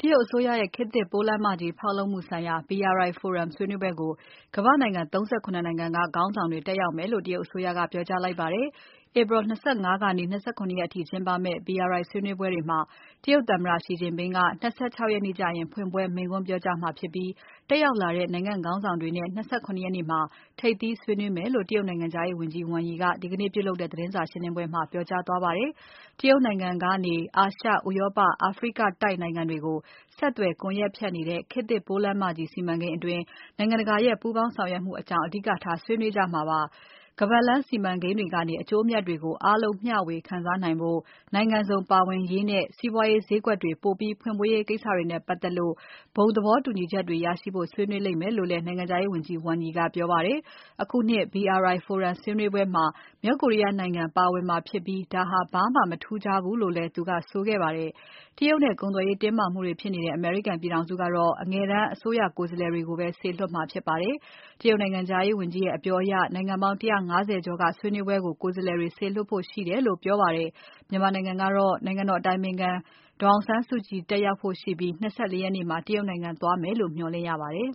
တရုတ်အစိုးရရဲ့ခေတ်သစ်ပိုးလမ်းမကြီးဖောက်လုပ်မှုဆိုင်ရာ BRI Forum ဆွေးနွေးပွဲကို ကမ္ဘာ့နိုင်ငံ ၃၇ နိုင်ငံက ခေါင်းဆောင်တွေ တက်ရောက်မယ်လို့ တရုတ်အစိုးရက ပြောကြားလိုက်ပါတယ်။ ဧပြီ ၂၅ ကနေ ၂၇ ရက်အထိကျင်းပမယ့် BRI ဆွေးနွေးပွဲတွေမှာ တရုတ်သမ္မတ Xi Jinping က ၂၆ ရက်နေ့ကျရင် ဖွင့်ပွဲမိန့်ခွန်းပြောကြားမှာဖြစ်ပြီး တက်ရောက်လာတဲ့ နိုင်ငံခေါင်းဆောင်တွေနဲ့ ၂၇ ရက်နေ့မှာ ထိပ်သီးဆွေးနွေးမယ်လို့ တရုတ်နိုင်ငံခြားရေးဝန်ကြီး Wang Yi ကဒီကနေ့ပြုလုပ်တဲ့ သတင်းစာရှင်းပွဲမှာ ပြောကြားသွားပါတယ်။ တရုတ်နိုင်ငံကနေ အာရှ၊ ဥရောပ၊ အာဖရိကတိုက်နိုင်ငံတွေကို ဆက်သွယ်ကွန်ယက်ဖြတ်နေတဲ့ ခေတ်သစ်ပိုးလမ်းမကြီးစီမံကိန်းအတွင်း နိုင်ငံတကာရဲ့ ပူးပေါင်းဆောင်ရွက်မှုအကြောင်း အဓိကထားဆွေးနွေးကြမှာပါ။ ခါးပတ်လမ်းစီမံကိန်းတွေကနေ အကျိုးအမြတ်တွေကို အားလုံးမျှဝေခံစားနိုင်ဖို့ နိုင်ငံစုံပါဝင်ရေးနဲ့ စီးပွားရေးဈေးကွက်တွေ ပိုပြီးဖွင့်ပေးရေးကိစ္စတွေနဲ့ပါတ်သက်လို့ ဘုံသဘောတူညီချက်တွေရရှိဖို့ ဆွေးနွေးလိမ့်မယ်လို့လည်း နိုင်ငံခြားရေးဝန်ကြီး Wang Yi ကပြောပါတယ်။ အခုနှစ် BRI Forum ဆွေးနွေးပွဲမှာ မြောက်ကိုရီးယားနိုင်ငံပါဝင်မှာဖြစ်ပြီး ဒါဟာ ဘာမှမထူးခြားဘူးလို့လည်း သူကဆိုခဲ့ပါတယ်။ တရုတ်နဲ့ ကုန်သွယ်ရေးတင်းမာမှုတွေဖြစ်နေတဲ့ အမေရိကန်ပြည်ထောင်စုကတော့ အငယ်တန်းအစိုးရကိုယ်စားလှယ်တွေကိုပဲ စေလွှတ်မှာဖြစ်ပါတယ်။ တရုတ်နိုင်ငံခြားရေးဝန်ကြီးရဲ့ အပြောအရ နိုင်ငံပေါင်း ၁၅၀ ကျော်က ဆွေးနွေးပွဲကို ကိုယ်စားလှယ်တွေ စေလွှတ်ဖို့ရှိတယ်လို့ ပြောပါတယ်။ မြန်မာနိုင်ငံကတော့ နိုင်ငံတော်အတိုင်ပင်ခံဒေါ်အောင်ဆန်းစုကြည်တက်ရောက်ဖို့ရှိပြီး ၂၄ ရက်နေ့မှာ တရုတ်နိုင်ငံသွားမယ်လို့ မျှော်လင့်ရပါတယ်